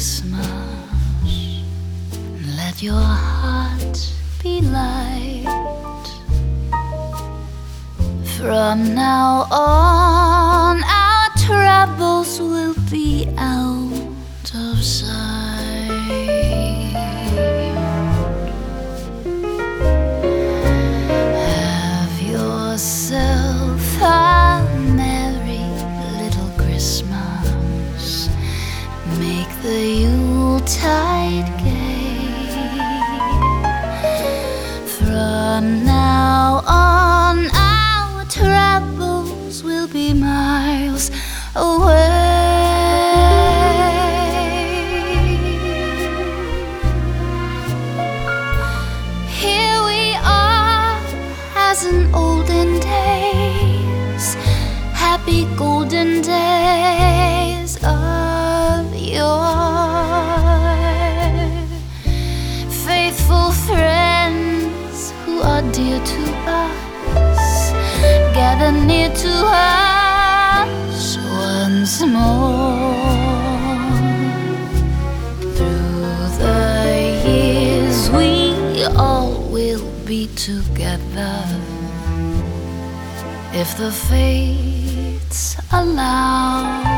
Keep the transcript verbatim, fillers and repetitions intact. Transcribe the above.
Christmas. Let your heart be light. From now on, our troubles will be out of sight. Have yourself a merry little Christmas. Make the Yuletide gay. From now on, our troubles will be miles away. Here we are as in olden days, happy golden days of yore. Faithful friends who are dear to us, gather near to us once more. Through the years we all will be together, if the fates allow.